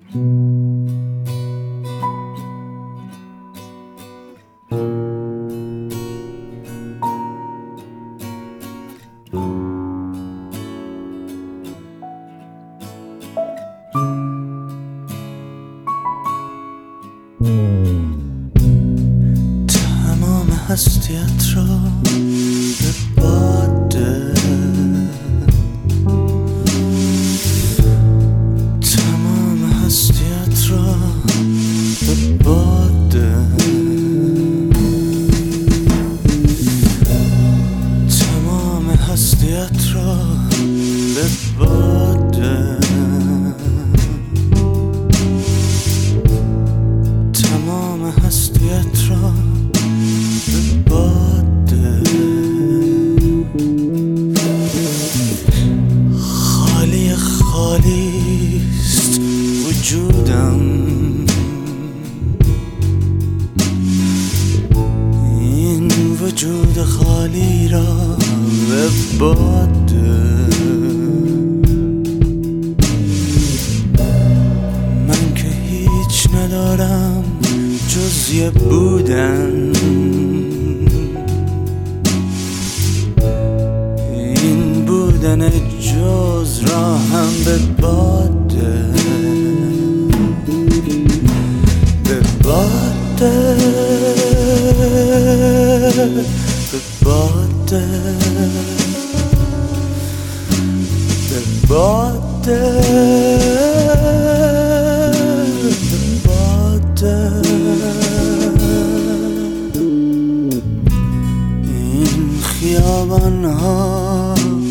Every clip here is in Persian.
تمام هستیت را به باده، تمام هستیت را به باده، تمام هستیت را به باده، تمام هستیت را به باده. خالی خالیست وجودم، این وجود خالی را به باده. من که هیچ ندارم جز یه بودن، این بودن جز را هم به باده، به باده، به باده، به باده، به باده. این خیابان ها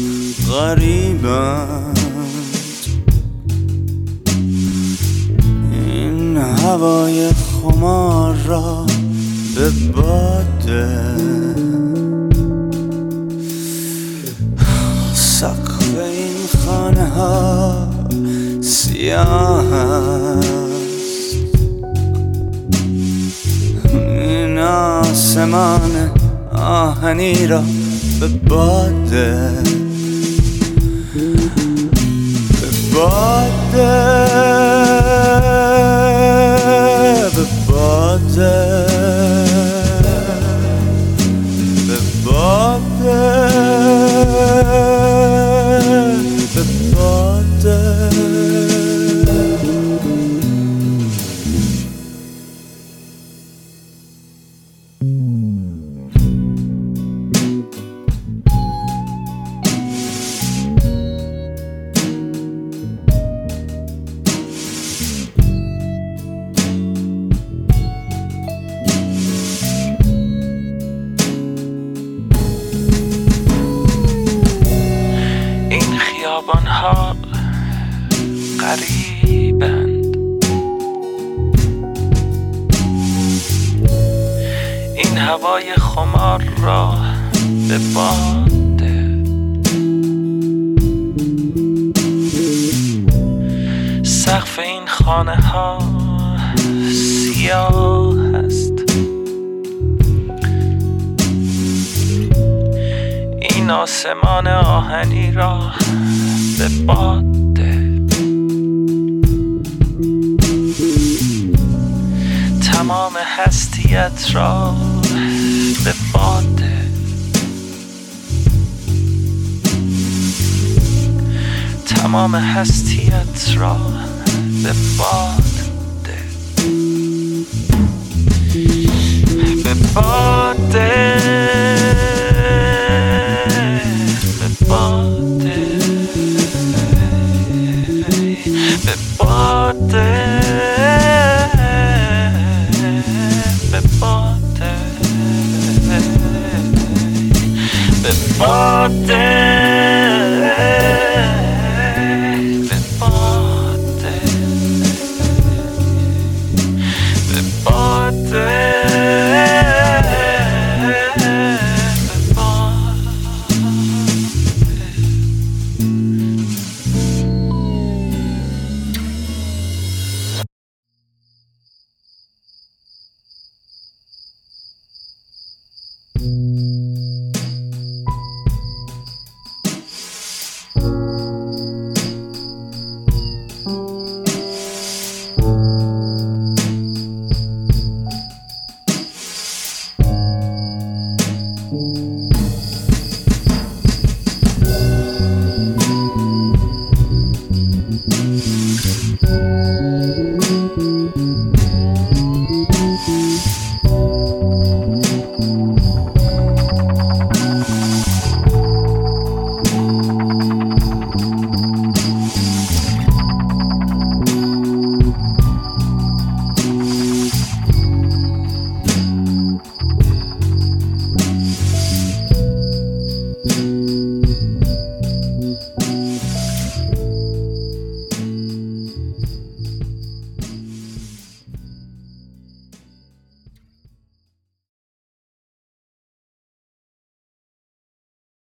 غریبند، این هوای خمار را به باده. سقف این خانه ها سیاه است، این آسمان آهنی را به باده، به باده، به باده، به باده، به باده. خیابان‌ها غریبند، این هوای خمار را به باده. سقف این خانه ها سیاه است، این آسمان آهنی را به باده. تمام هستیت را به باده، تمام هستیت را به باده، به باده، به باده، به باده.